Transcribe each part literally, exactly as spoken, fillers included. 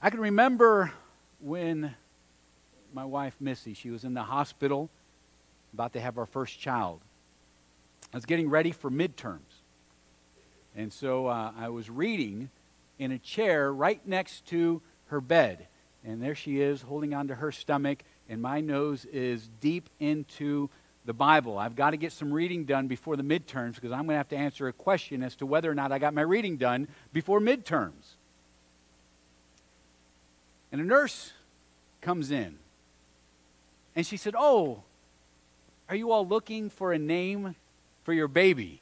I can remember when my wife, Missy, she was in the hospital, about to have our first child. I was getting ready for midterms. And so uh, I was reading in a chair right next to her bed. And there she is holding onto her stomach, and my nose is deep into the Bible. I've got to get some reading done before the midterms because I'm going to have to answer a question as to whether or not I got my reading done before midterms. And a nurse comes in, and she said, "Oh, are you all looking for a name for your baby?"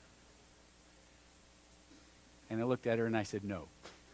And I looked at her and I said, "No."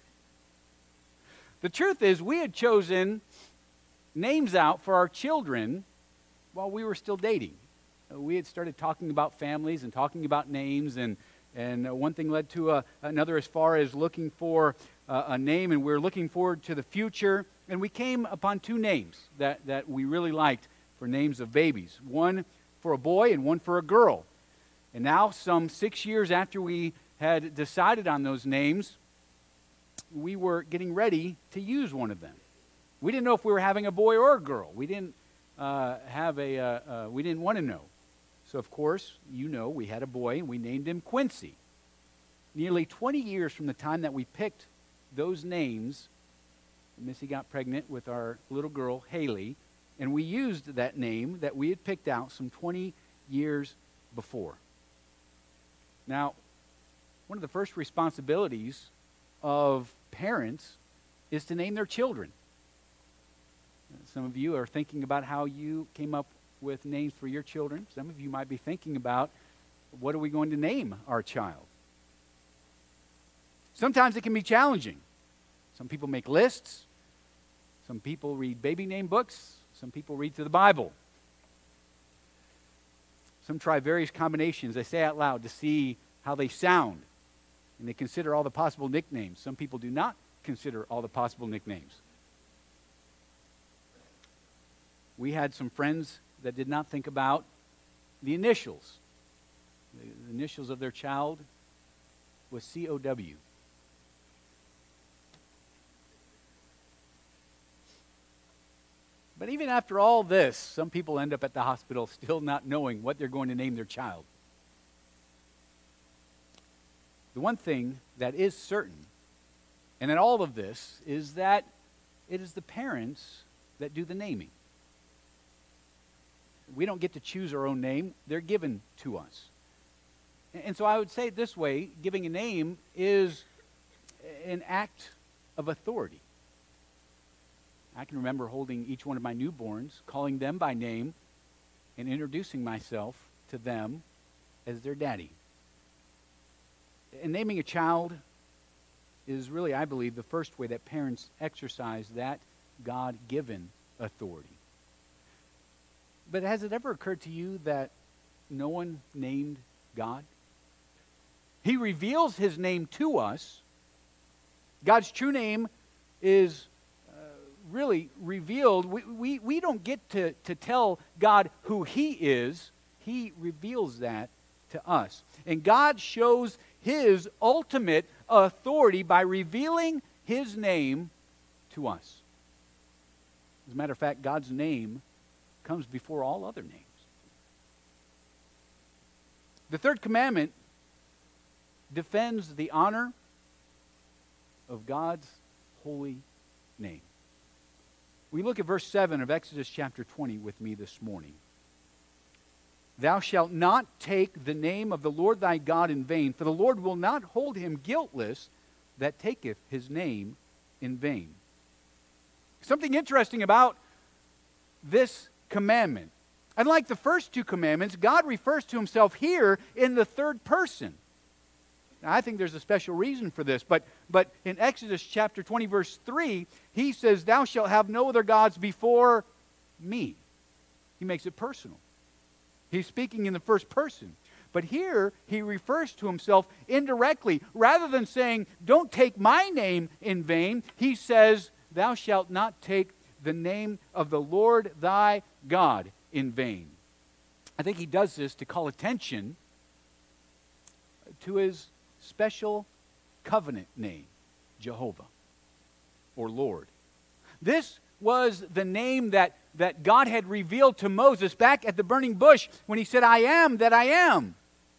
The truth is, we had chosen names out for our children while we were still dating. Uh, we had started talking about families and talking about names, and, and uh, one thing led to uh, another as far as looking for uh, a name, and we were looking forward to the future. And we came upon two names that, that we really liked for names of babies, one for a boy and one for a girl. And now, some six years after we had decided on those names, we were getting ready to use one of them. We didn't know if we were having a boy or a girl. We didn't uh, have a. Uh, uh, we didn't want to know. So of course, you know, we had a boy and we named him Quincy. Nearly twenty years from the time that we picked those names, Missy got pregnant with our little girl Haley, and we used that name that we had picked out some twenty years before. Now, one of the first responsibilities of parents is to name their children. Some of you are thinking about how you came up with names for your children. Some of you might be thinking about, what are we going to name our child? Sometimes it can be challenging. Some people make lists. Some people read baby name books. Some people read through the Bible. Some try various combinations. They say out loud to see how they sound. And they consider all the possible nicknames. Some people do not consider all the possible nicknames. We had some friends that did not think about the initials. The initials of their child was C O W. But even after all this, some people end up at the hospital still not knowing what they're going to name their child. The one thing that is certain, and in all of this, is that it is the parents that do the naming. We don't get to choose our own name. They're given to us. And so I would say it this way, giving a name is an act of authority. I can remember holding each one of my newborns, calling them by name, and introducing myself to them as their daddy. And naming a child is really, I believe, the first way that parents exercise that God-given authority. But has it ever occurred to you that no one named God? He reveals his name to us. God's true name is uh, really revealed. We, we, we don't get to, to tell God who he is. He reveals that to us. And God shows his ultimate authority by revealing his name to us. As a matter of fact, God's name comes before all other names. The third commandment defends the honor of God's holy name. We look at verse seven of Exodus chapter twenty with me this morning. Thou shalt not take the name of the Lord thy God in vain, for the Lord will not hold him guiltless that taketh his name in vain. Something interesting about this commandment. Unlike the first two commandments, God refers to himself here in the third person. Now, I think there's a special reason for this, but, but in Exodus chapter twenty, verse three, he says, thou shalt have no other gods before me. He makes it personal. He's speaking in the first person. But here, he refers to himself indirectly. Rather than saying, don't take my name in vain, he says, thou shalt not take the name of the Lord thy God in vain. I think he does this to call attention to his special covenant name, Jehovah. or Lord. This was the name that, that God had revealed to Moses back at the burning bush when he said, I am that I am.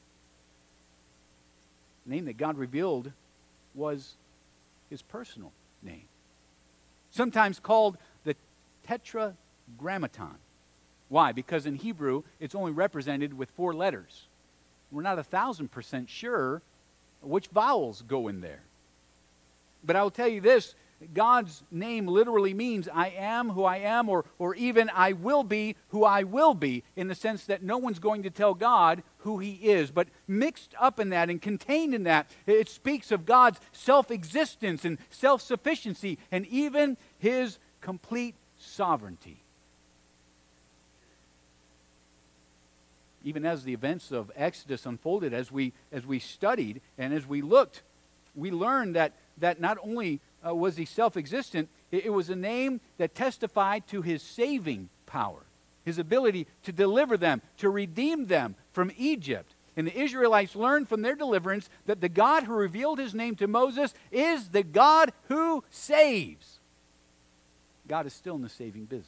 The name that God revealed was his personal name, sometimes called the Tetragrammaton. Why? Because in Hebrew, it's only represented with four letters. We're not a thousand percent sure which vowels go in there. But I will tell you this, God's name literally means I am who I am, or, or even I will be who I will be, in the sense that no one's going to tell God who he is. But mixed up in that and contained in that, it speaks of God's self-existence and self-sufficiency and even his complete sovereignty. Even as the events of Exodus unfolded, as we, as we studied and as we looked, we learned that, that not only uh, was he self-existent, it, it was a name that testified to his saving power, his ability to deliver them, to redeem them from Egypt. And the Israelites learned from their deliverance that the God who revealed his name to Moses is the God who saves. God is still in the saving business.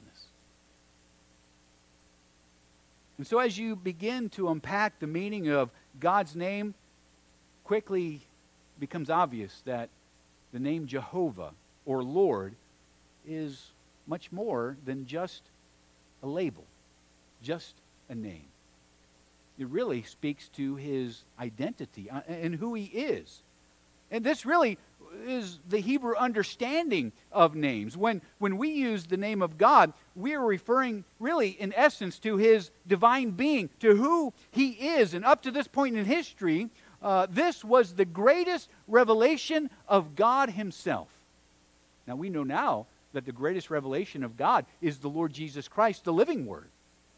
And so as you begin to unpack the meaning of God's name, quickly becomes obvious that the name Jehovah or Lord is much more than just a label, just a name. It really speaks to his identity and who he is. And this really is the Hebrew understanding of names. When, when we use the name of God, we are referring really in essence to his divine being, to who he is. And up to this point in history, uh, this was the greatest revelation of God himself. Now we know now that the greatest revelation of God is the Lord Jesus Christ, the living Word.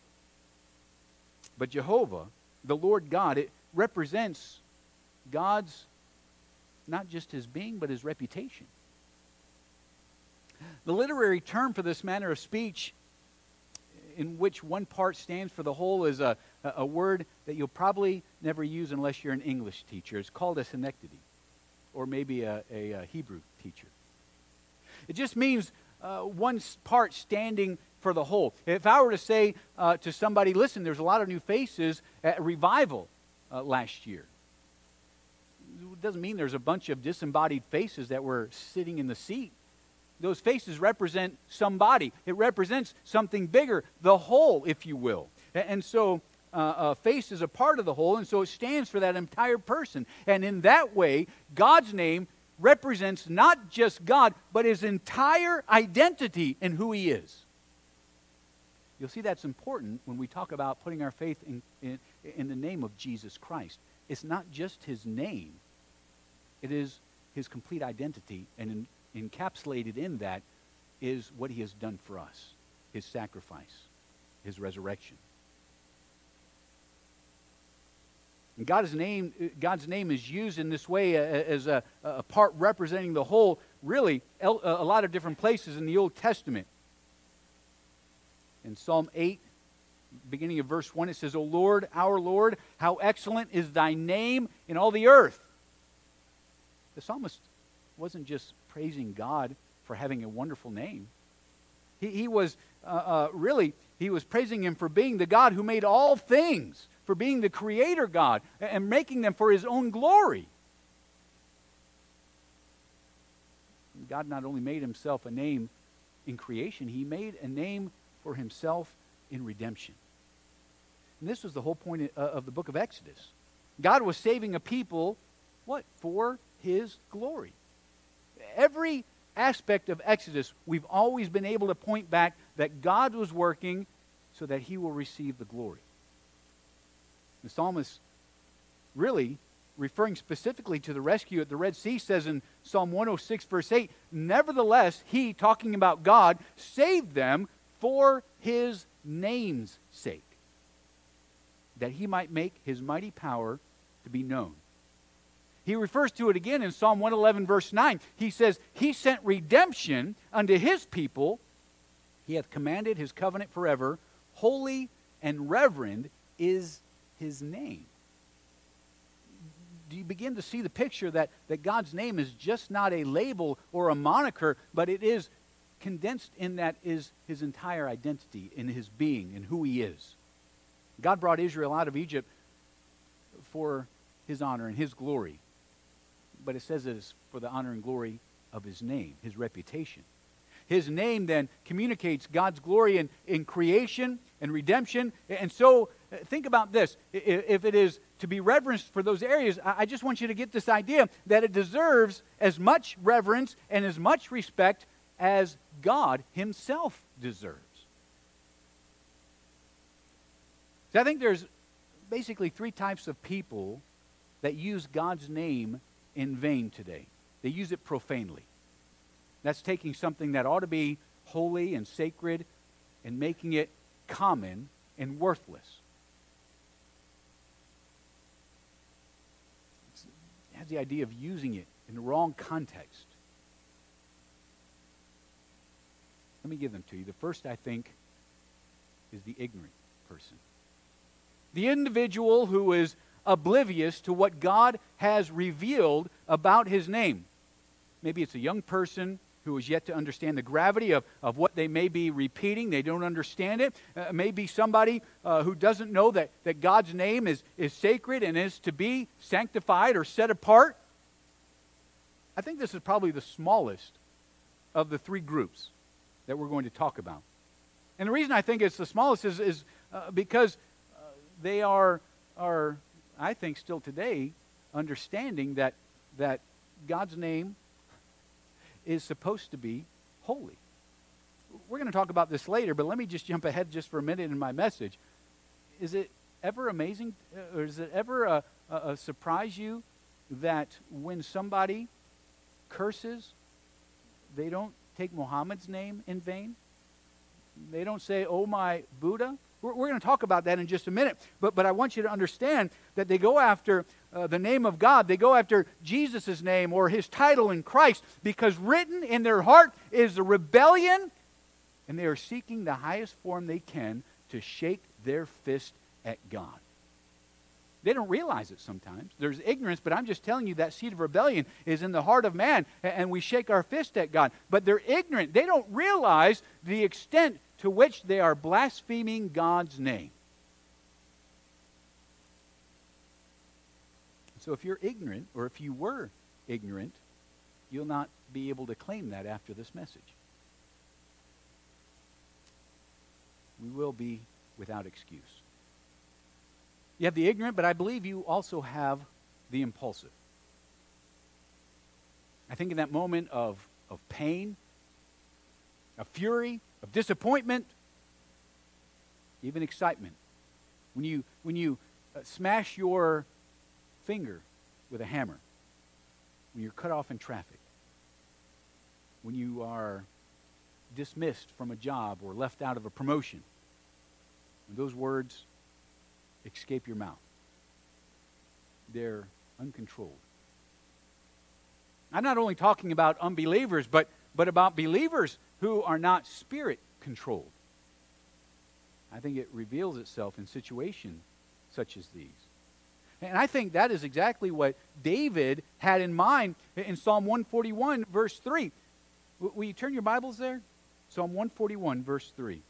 But Jehovah, the Lord God, it represents God's, not just his being, but his reputation. The literary term for this manner of speech, in which one part stands for the whole, is a, a word that you'll probably never use unless you're an English teacher. It's called a synecdoche, or maybe a, a, a Hebrew teacher. It just means uh, one part standing for the whole. If I were to say uh, to somebody, listen, there's a lot of new faces at Revival uh, last year. It doesn't mean there's a bunch of disembodied faces that were sitting in the seat. Those faces represent somebody. It represents something bigger, the whole, if you will. And so uh, a face is a part of the whole, and so it stands for that entire person. And in that way, God's name represents not just God, but his entire identity in who he is. You'll see that's important when we talk about putting our faith in, in, in the name of Jesus Christ. It's not just his name. It is his complete identity, and in, encapsulated in that is what he has done for us, his sacrifice, his resurrection. And God's name, God's name is used in this way as a, a part representing the whole, really, a lot of different places in the Old Testament. In Psalm eight, beginning of verse one, it says, O Lord, our Lord, how excellent is thy name in all the earth. The psalmist wasn't just praising God for having a wonderful name. He, he was uh, uh, really, he was praising him for being the God who made all things, for being the creator God, and, and making them for his own glory. God not only made himself a name in creation, he made a name for himself in redemption. And this was the whole point of the book of Exodus. God was saving a people, what? For his glory. Every aspect of Exodus, we've always been able to point back that God was working so that he will receive the glory. The psalmist, really referring specifically to the rescue at the Red Sea, says in Psalm one oh six, verse eight, nevertheless, he, talking about God, saved them for his name's sake, that he might make his mighty power to be known. He refers to it again in Psalm one eleven, verse nine. He says, he sent redemption unto his people. He hath commanded his covenant forever. Holy and reverend is his name. do you begin to see the picture that, that God's name is just not a label or a moniker, but it is condensed in that is his entire identity, in his being, and who he is. God brought Israel out of Egypt for his honor and his glory. But it says it is for the honor and glory of his name, his reputation. His name then communicates God's glory in, in creation and redemption. And so uh, think about this. If it is to be reverenced for those areas, I just want you to get this idea that it deserves as much reverence and as much respect as God himself deserves. So I think there's basically three types of people that use God's name in vain today. They use it profanely. That's taking something that ought to be holy and sacred and making it common and worthless. It's, it has the idea of using it in the wrong context. Let me give them to you. The first, I think, is the ignorant person. The individual who is oblivious to what God has revealed about his name. Maybe it's a young person who is yet to understand the gravity of, of what they may be repeating. They don't understand it. Uh, maybe somebody uh, who doesn't know that, that God's name is, is sacred and is to be sanctified or set apart. I think this is probably the smallest of the three groups that we're going to talk about. And the reason I think it's the smallest is, is uh, because uh, they are, are, I think still today, understanding that, that God's name is supposed to be holy. We're going to talk about this later, but let me just jump ahead just for a minute in my message. Is it ever amazing, or does it ever uh, uh, surprise you that when somebody curses, they don't take Muhammad's name in vain? They don't say, "Oh my Buddha." We're, we're going to talk about that in just a minute. But, but I want you to understand that they go after uh, the name of God. They go after Jesus' name or his title in Christ because written in their heart is a rebellion, and they are seeking the highest form they can to shake their fist at God. They don't realize it sometimes. There's ignorance, but I'm just telling you that seed of rebellion is in the heart of man, and we shake our fist at God. But they're ignorant. They don't realize the extent to which they are blaspheming God's name. So if you're ignorant, or if you were ignorant, you'll not be able to claim that after this message. We will be without excuse. You have the ignorant, but I believe you also have the impulsive. I think in that moment of, of pain, of fury, of disappointment, even excitement, when you, when you uh, smash your finger with a hammer, when you're cut off in traffic, when you are dismissed from a job or left out of a promotion, when those words escape your mouth, they're uncontrolled. I'm not only talking about unbelievers, but, but about believers who are not spirit-controlled. I think it reveals itself in situations such as these. And I think that is exactly what David had in mind in Psalm one forty-one, verse three. Will you turn your Bibles there? Psalm one forty-one, verse three.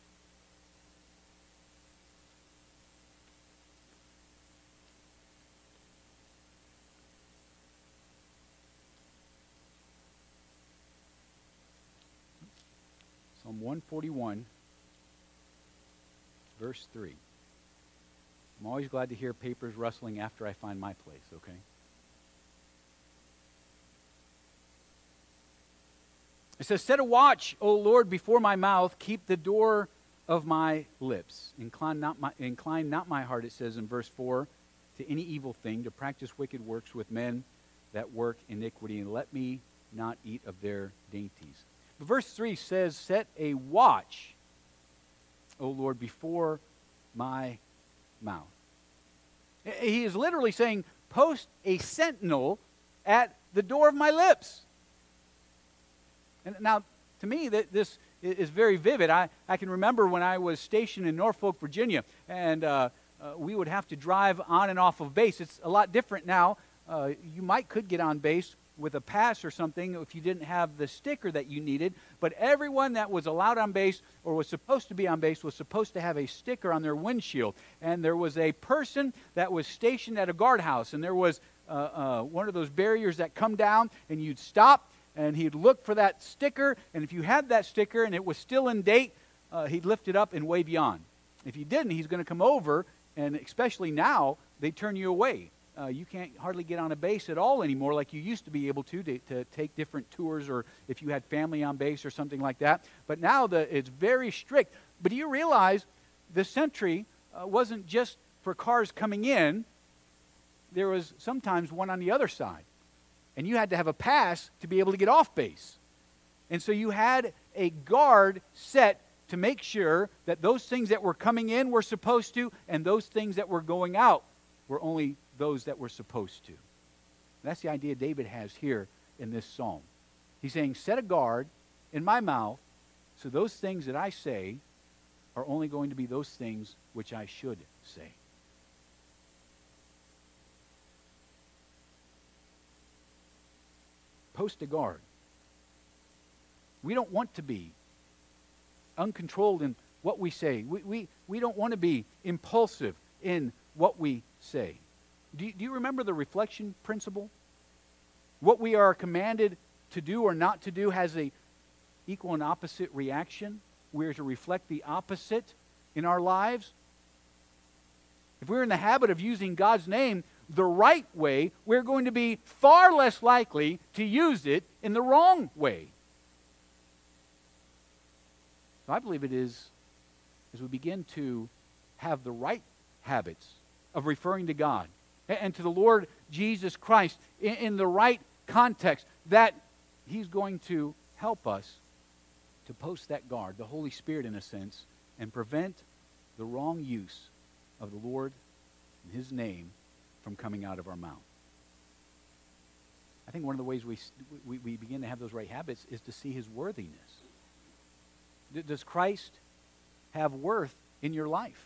Psalm one forty-one, verse three. I'm always glad to hear papers rustling after I find my place, okay? It says, "Set a watch, O Lord, before my mouth. Keep the door of my lips. Incline not my, incline not my heart," it says in verse four, "to any evil thing, to practice wicked works with men that work iniquity, and let me not eat of their dainties." But verse three says, "Set a watch, O Lord, before my mouth." He is literally saying, post a sentinel at the door of my lips. And now, to me, that this is very vivid. I, I can remember when I was stationed in Norfolk, Virginia, and uh, uh, we would have to drive on and off of base. It's a lot different now uh, you might could get on base with a pass or something if you didn't have the sticker that you needed. But everyone that was allowed on base or was supposed to be on base was supposed to have a sticker on their windshield. And there was a person that was stationed at a guardhouse, and there was uh, uh, one of those barriers that come down, and you'd stop, and he'd look for that sticker. And if you had that sticker and it was still in date, uh, he'd lift it up and wave you on. If you didn't, he's going to come over, and especially now, they turn you away. Uh, you can't hardly get on a base at all anymore like you used to be able to, to to take different tours, or if you had family on base or something like that. But now the, it's very strict. But do you realize the sentry uh, wasn't just for cars coming in? There was sometimes one on the other side. And you had to have a pass to be able to get off base. And so you had a guard set to make sure that those things that were coming in were supposed to, and those things that were going out were only those that were supposed to. That's the idea David has here in this psalm. He's saying, set a guard in my mouth, so those things that I say are only going to be those things which I should say. Post a guard. We don't want to be uncontrolled in what we say. We, we, we don't want to be impulsive in what we say. Do you, do you remember the reflection principle? What we are commanded to do or not to do has a equal and opposite reaction. We are to reflect the opposite in our lives. If we're in the habit of using God's name the right way, we're going to be far less likely to use it in the wrong way. So I believe it is as we begin to have the right habits of referring to God and to the Lord Jesus Christ in, in the right context, that He's going to help us to post that guard, the Holy Spirit in a sense, and prevent the wrong use of the Lord and His name from coming out of our mouth. I think one of the ways we, we, we begin to have those right habits is to see His worthiness. D- does Christ have worth in your life?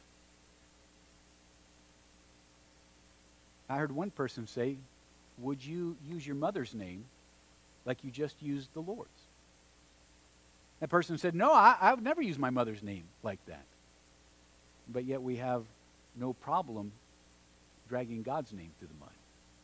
I heard one person say, would you use your mother's name like you just used the Lord's? That person said, no, I, I would never use my mother's name like that. But yet we have no problem dragging God's name through the mud.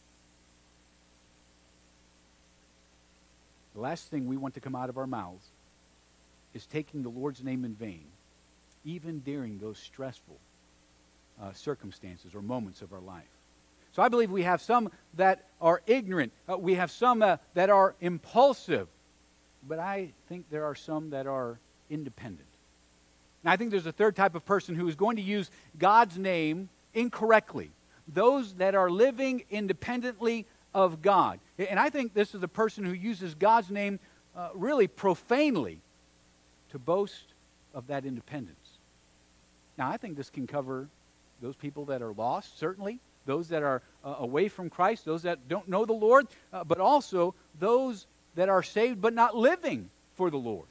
The last thing we want to come out of our mouths is taking the Lord's name in vain, even during those stressful uh, circumstances or moments of our life. So I believe we have some that are ignorant. Uh, we have some uh, that are impulsive. But I think there are some that are independent. Now, I think there's a third type of person who is going to use God's name incorrectly. Those that are living independently of God. And I think this is a person who uses God's name uh, really profanely to boast of that independence. Now, I think this can cover those people that are lost, certainly. Those that are uh, away from Christ, those that don't know the Lord, uh, but also those that are saved but not living for the Lord.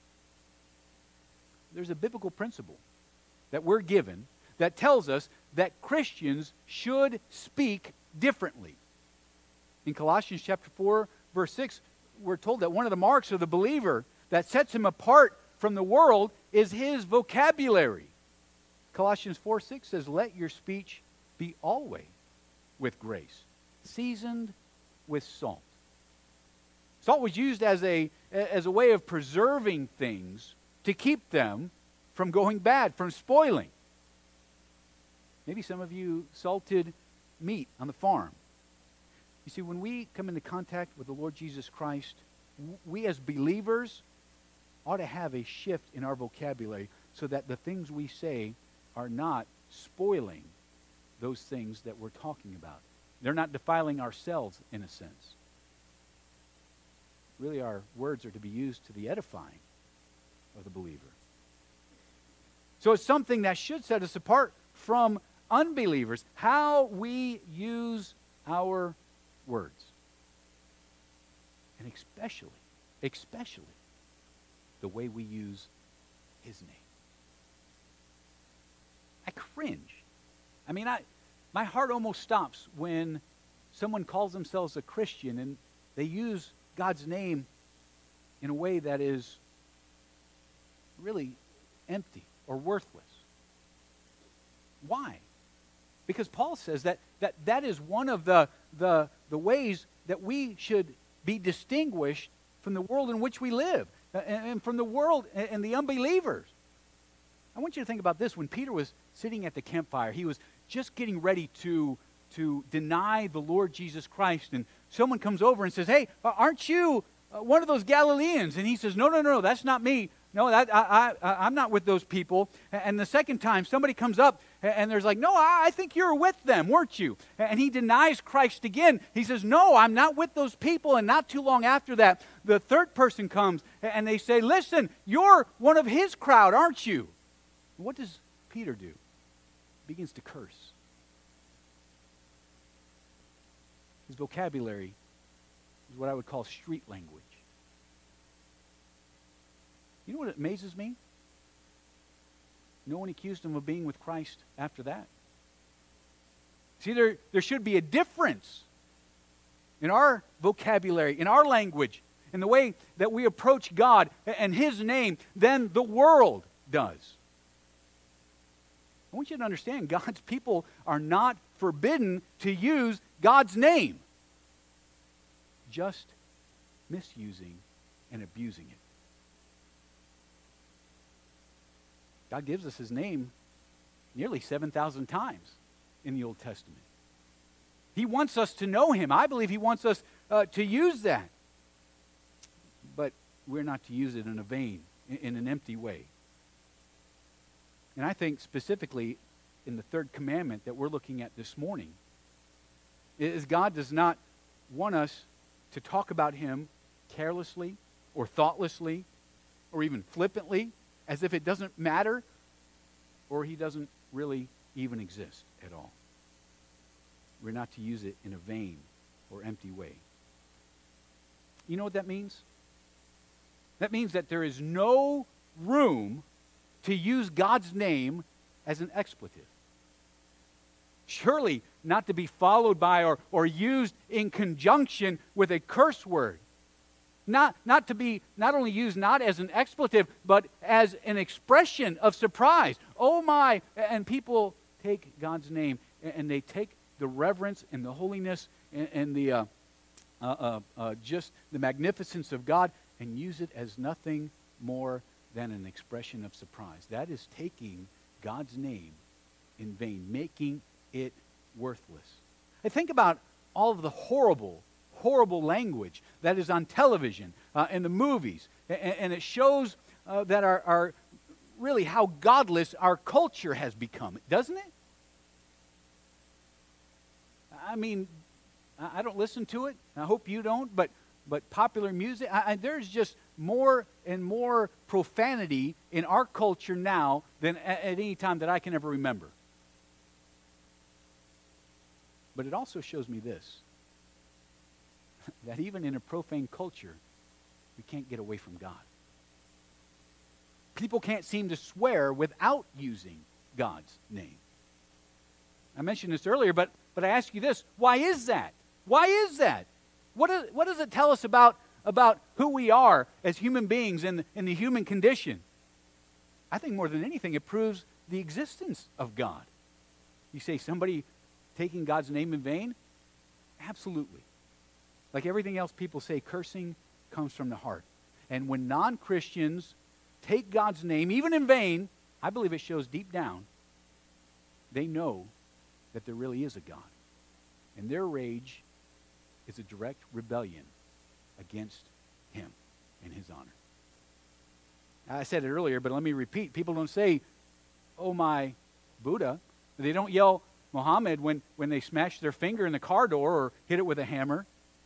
There's a biblical principle that we're given that tells us that Christians should speak differently. In Colossians chapter four, verse six, we're told that one of the marks of the believer that sets him apart from the world is his vocabulary. Colossians four six says, let your speech be always with grace, seasoned with salt. Salt was used as a, as a way of preserving things to keep them from going bad, from spoiling. Maybe some of you salted meat on the farm. You see, when we come into contact with the Lord Jesus Christ, we as believers ought to have a shift in our vocabulary so that the things we say are not spoiling those things that we're talking about. They're not defiling ourselves in a sense. Really, our words are to be used to the edifying of the believer. So it's something that should set us apart from unbelievers, how we use our words. And especially, especially the way we use His name. I cringe. I mean, I, my heart almost stops when someone calls themselves a Christian and they use God's name in a way that is really empty or worthless. Why? Because Paul says that that, that is one of the, the, the ways that we should be distinguished from the world in which we live, and, and from the world and, and the unbelievers. I want you to think about this. When Peter was sitting at the campfire, he was just getting ready to, to deny the Lord Jesus Christ, and someone comes over and says, "Hey, aren't you uh, one of those Galileans?" And he says, no, no, no, that's not me. No, that, I, I, I'm not with those people. And the second time, somebody comes up, and there's like, "No, I think you were with them, weren't you?" And he denies Christ again. He says, "No, I'm not with those people." And not too long after that, the third person comes, and they say, "Listen, you're one of his crowd, aren't you?" What does Peter do? He begins to curse. His vocabulary is what I would call street language. You know what amazes me? No one accused him of being with Christ after that. See, there, there should be a difference in our vocabulary, in our language, in the way that we approach God and his name than the world does. I want you to understand, God's people are not forbidden to use God's name, just misusing and abusing it. God gives us his name nearly seven thousand times in the Old Testament. He wants us to know him. I believe he wants us uh, to use that. But we're not to use it in a vain, in, in an empty way. And I think specifically in the third commandment that we're looking at this morning is God does not want us to talk about him carelessly or thoughtlessly or even flippantly, as if it doesn't matter, or he doesn't really even exist at all. We're not to use it in a vain or empty way. You know what that means? That means that there is no room to use God's name as an expletive. Surely not to be followed by or, or used in conjunction with a curse word. Not, not to be not only used not as an expletive, but as an expression of surprise. Oh my, and people take God's name and, and they take the reverence and the holiness and, and the uh, uh, uh, uh, just the magnificence of God and use it as nothing more than an expression of surprise. That is taking God's name in vain, making it worthless. I think about all of the horrible horrible language that is on television, uh, in the movies, and, and it shows uh, that our, our really how godless our culture has become, doesn't it? I mean, I, I don't listen to it. I hope you don't, but but popular music, I, I, there's just more and more profanity in our culture now than at, at any time that I can ever remember. But it also shows me this, that even in a profane culture, we can't get away from God. People can't seem to swear without using God's name. I mentioned this earlier, but, but I ask you this, why is that? Why is that? What, is, what does it tell us about, about who we are as human beings in, in the human condition? I think more than anything, it proves the existence of God. You say somebody taking God's name in vain? Absolutely. Like everything else people say, cursing comes from the heart. And when non-Christians take God's name, even in vain, I believe it shows deep down, they know that there really is a God. And their rage is a direct rebellion against him and his honor. I said it earlier, but let me repeat. People don't say, "Oh my Buddha." They don't yell Muhammad when, when they smash their finger in the car door or hit it with a hammer.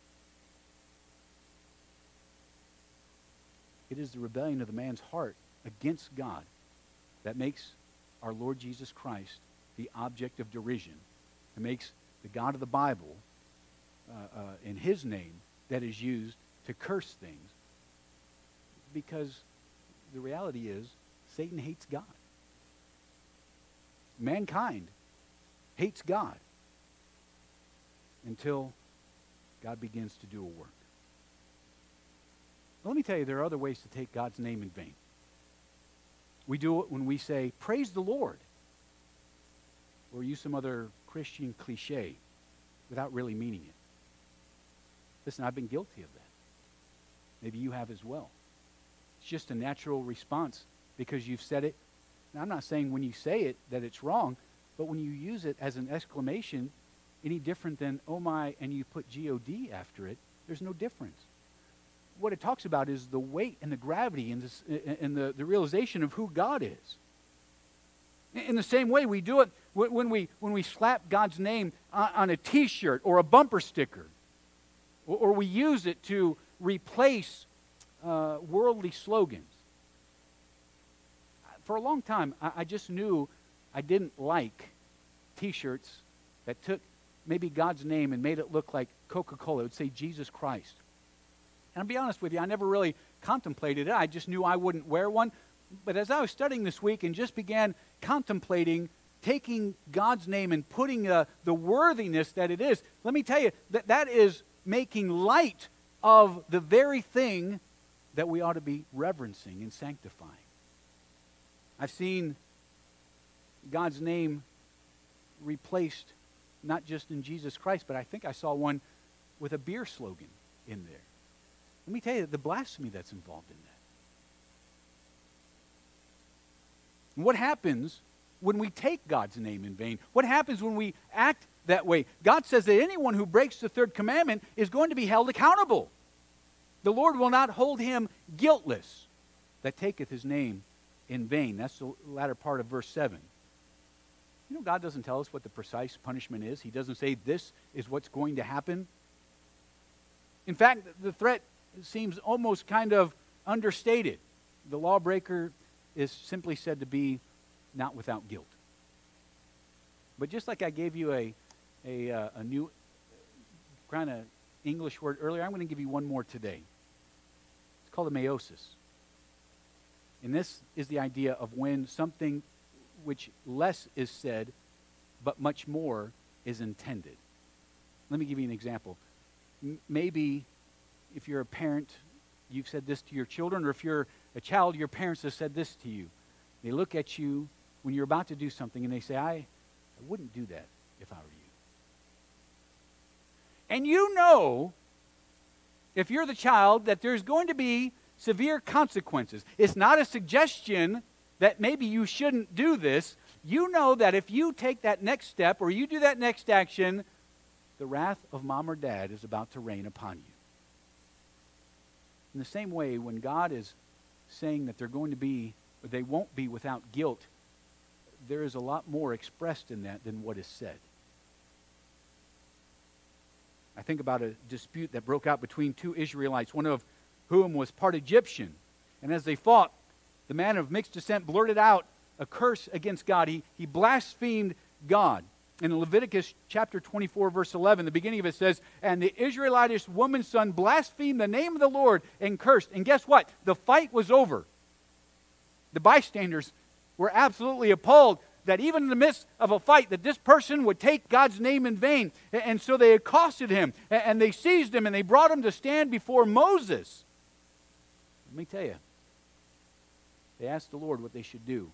It is the rebellion of the man's heart against God that makes our Lord Jesus Christ the object of derision. It makes the God of the Bible, uh, uh, in his name, that is used to curse things. Because the reality is, Satan hates God. Mankind hates God. until God begins to do a work. But let me tell you, there are other ways to take God's name in vain. We do it when we say, praise the Lord, or use some other Christian cliche without really meaning it. Listen, I've been guilty of that. Maybe you have as well. It's just a natural response because you've said it. Now, I'm not saying when you say it that it's wrong, but when you use it as an exclamation, any different than, oh my, and you put G O D after it, there's no difference. What it talks about is the weight and the gravity and, this, and the, the realization of who God is. In the same way, we do it when we, when we slap God's name on a T-shirt or a bumper sticker, or, or we use it to replace uh, worldly slogans. For a long time, I, I just knew I didn't like T-shirts that took maybe God's name and made it look like Coca-Cola. It would say Jesus Christ. And I'll be honest with you, I never really contemplated it. I just knew I wouldn't wear one. But as I was studying this week and just began contemplating taking God's name and putting uh, the worthiness that it is, let me tell you, that that is making light of the very thing that we ought to be reverencing and sanctifying. I've seen God's name replaced not just in Jesus Christ, but I think I saw one with a beer slogan in there. Let me tell you the blasphemy that's involved in that. And what happens when we take God's name in vain? What happens when we act that way? God says that anyone who breaks the third commandment is going to be held accountable. The Lord will not hold him guiltless that taketh his name in vain. That's the latter part of verse seven. You know, God doesn't tell us what the precise punishment is. He doesn't say this is what's going to happen. In fact, the threat seems almost kind of understated. The lawbreaker is simply said to be not without guilt. But just like I gave you a, a, uh, a new kind of English word earlier, I'm going to give you one more today. It's called a meiosis. And this is the idea of when something which less is said, but much more is intended. Let me give you an example. M- maybe if you're a parent, you've said this to your children, or if you're a child, your parents have said this to you. They look at you when you're about to do something and they say, I, I wouldn't do that if I were you. And you know, if you're the child, that there's going to be severe consequences. It's not a suggestion that maybe you shouldn't do this. You know that if you take that next step or you do that next action, the wrath of mom or dad is about to rain upon you. In the same way, when God is saying that they're going to be, or they won't be without guilt, there is a lot more expressed in that than what is said. I think about a dispute that broke out between two Israelites, one of whom was part Egyptian. And as they fought, the man of mixed descent blurted out a curse against God. He, he blasphemed God. In Leviticus chapter twenty-four, verse eleven, the beginning of it says, and the Israelitish woman's son blasphemed the name of the Lord and cursed. And guess what? The fight was over. The bystanders were absolutely appalled that even in the midst of a fight, that this person would take God's name in vain. And so they accosted him, and they seized him, and they brought him to stand before Moses. Let me tell you, they asked the Lord what they should do.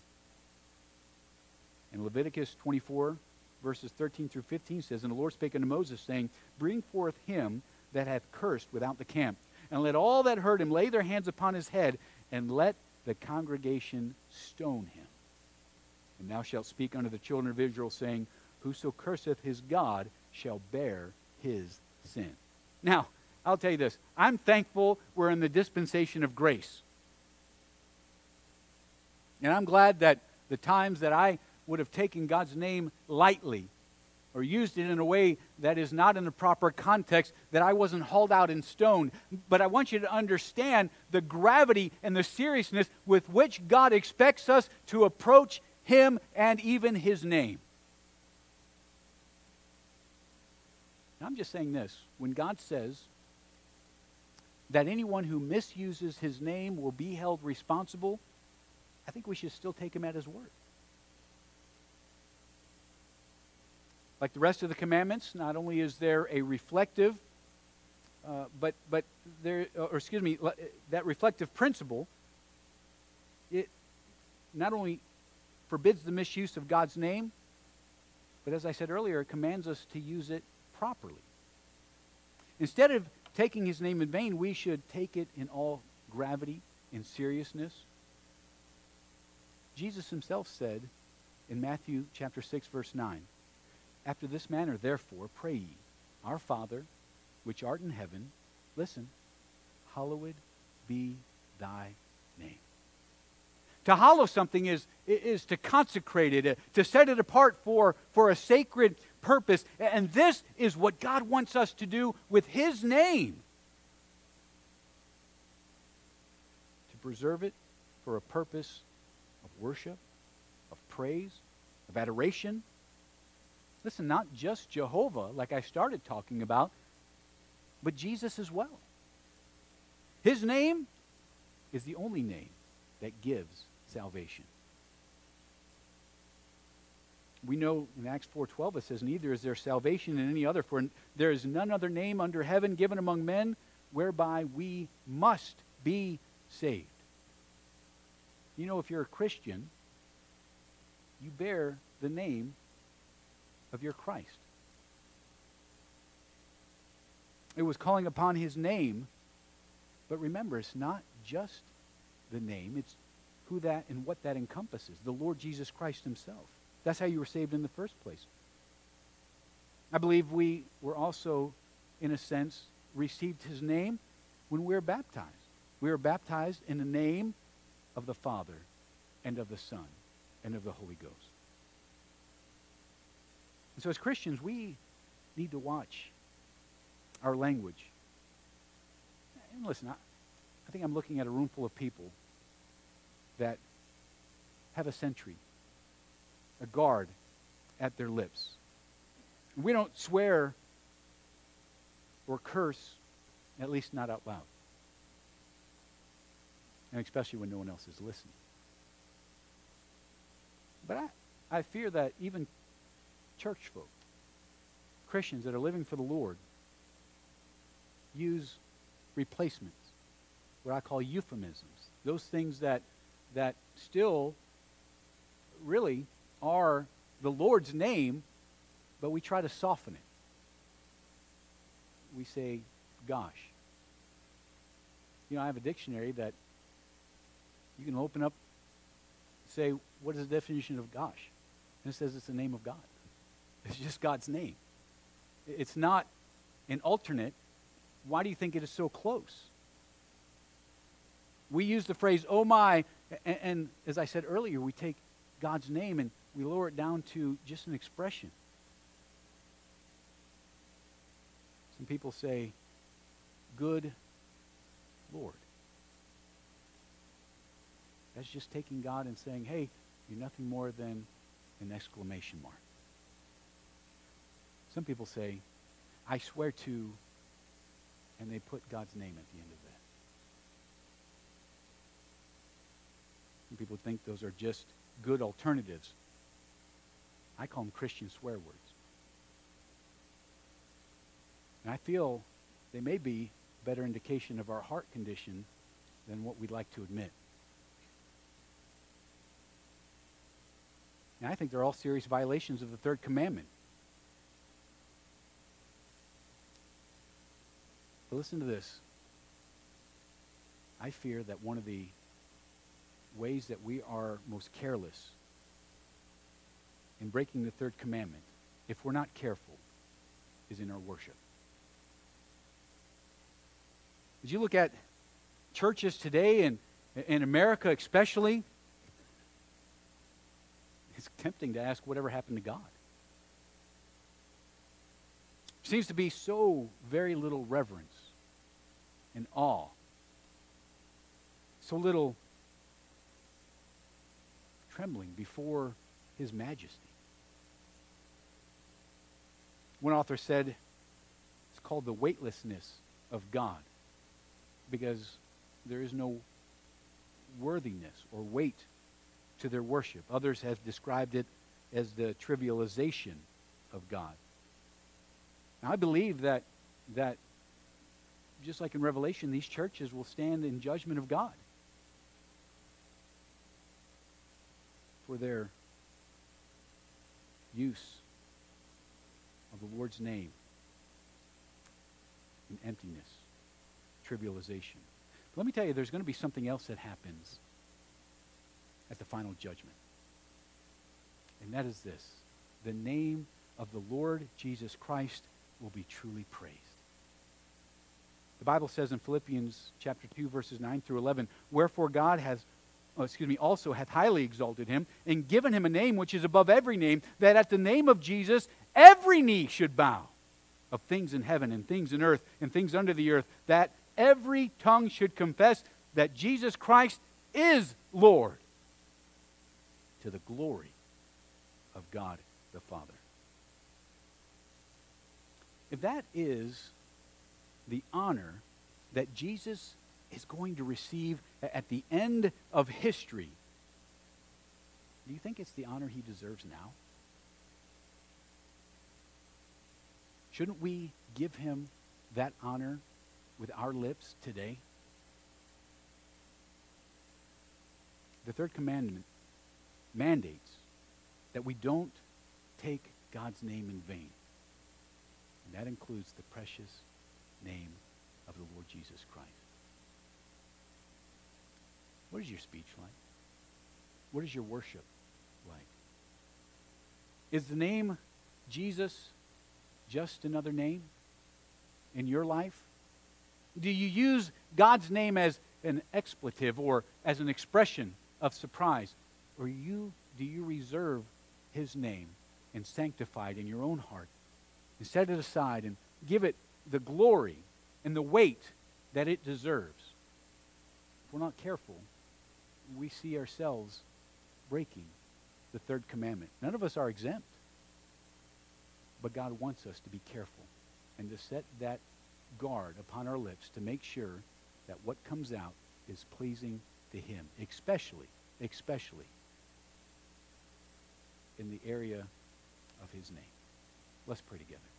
And Leviticus twenty-four, verses thirteen through fifteen says, and the Lord spake unto Moses, saying, bring forth him that hath cursed without the camp, and let all that heard him lay their hands upon his head, and let the congregation stone him. And thou shalt speak unto the children of Israel, saying, whoso curseth his God shall bear his sin. Now, I'll tell you this. I'm thankful we're in the dispensation of grace. And I'm glad that the times that I would have taken God's name lightly or used it in a way that is not in the proper context, that I wasn't hauled out and stoned. But I want you to understand the gravity and the seriousness with which God expects us to approach him and even his name. Now, I'm just saying this. When God says that anyone who misuses his name will be held responsible, I think we should still take him at his word. Like the rest of the commandments, not only is there a reflective, uh, but but there, or excuse me, that reflective principle, it not only forbids the misuse of God's name, but as I said earlier, it commands us to use it properly. Instead of taking his name in vain, we should take it in all gravity and seriousness. Jesus himself said in Matthew chapter six, verse nine, "After this manner, therefore, pray ye, Our Father, which art in heaven," listen, "hallowed be thy name." To hallow something is, is to consecrate it, to set it apart for, for a sacred purpose. And this is what God wants us to do with his name. To preserve it for a purpose of worship, of praise, of adoration. Listen, not just Jehovah, like I started talking about, but Jesus as well. His name is the only name that gives salvation. We know in Acts four twelve it says, "Neither is there salvation in any other, for there is none other name under heaven given among men whereby we must be saved." You know, if you're a Christian, you bear the name of your Christ. It was calling upon his name, but remember, it's not just the name, it's who that and what that encompasses, the Lord Jesus Christ himself. That's how you were saved in the first place. I believe we were also, in a sense, received his name when we were baptized. We were baptized in the name of the Father and of the Son and of the Holy Ghost. And so as Christians, we need to watch our language. And listen, I, I think I'm looking at a room full of people that have a sentry, a guard at their lips. We don't swear or curse, at least not out loud. And especially when no one else is listening. But I, I fear that even church folk, Christians that are living for the Lord, use replacements, what I call euphemisms. Those things that that still really are the Lord's name, but we try to soften it. We say, gosh. You know, I have a dictionary that you can open up, say, what is the definition of gosh? And it says it's the name of God. It's just God's name. It's not an alternate. Why do you think it is so close? We use the phrase, oh my, and, and as I said earlier, we take God's name and we lower it down to just an expression. Some people say, good Lord. That's just taking God and saying, hey, you're nothing more than an exclamation mark. Some people say, I swear to, and they put God's name at the end of that. Some people think those are just good alternatives. I call them Christian swear words. And I feel they may be a better indication of our heart condition than what we'd like to admit. And I think they're all serious violations of the third commandment. But listen to this. I fear that one of the ways that we are most careless in breaking the third commandment, if we're not careful, is in our worship. As you look at churches today, and in America especially, it's tempting to ask whatever happened to God. There seems to be so very little reverence and awe, so little trembling before his majesty. One author said it's called the weightlessness of God, because there is no worthiness or weight to their worship. Others have described it as the trivialization of God. Now, I believe that, that just like in Revelation, these churches will stand in judgment of God for their use of the Lord's name in emptiness, trivialization. But let me tell you, there's going to be something else that happens at the final judgment. And that is this: the name of the Lord Jesus Christ will be truly praised. The Bible says in Philippians chapter two, verses nine through eleven, wherefore God has, oh, excuse me, also hath highly exalted him and given him a name which is above every name, that at the name of Jesus every knee should bow, of things in heaven and things in earth and things under the earth, that every tongue should confess that Jesus Christ is Lord, to the glory of God the Father. If that is the honor that Jesus is going to receive at the end of history, do you think it's the honor he deserves now? Shouldn't we give him that honor with our lips today? The third commandment mandates that we don't take God's name in vain. And that includes the precious name of the Lord Jesus Christ. What is your speech like? What is your worship like? Is the name Jesus just another name in your life? Do you use God's name as an expletive or as an expression of surprise? Or you do you reserve his name and sanctify it in your own heart and set it aside and give it the glory and the weight that it deserves? If we're not careful, we see ourselves breaking the third commandment. None of us are exempt, but God wants us to be careful and to set that guard upon our lips to make sure that what comes out is pleasing to him, especially, especially in the area of his name. Let's pray together.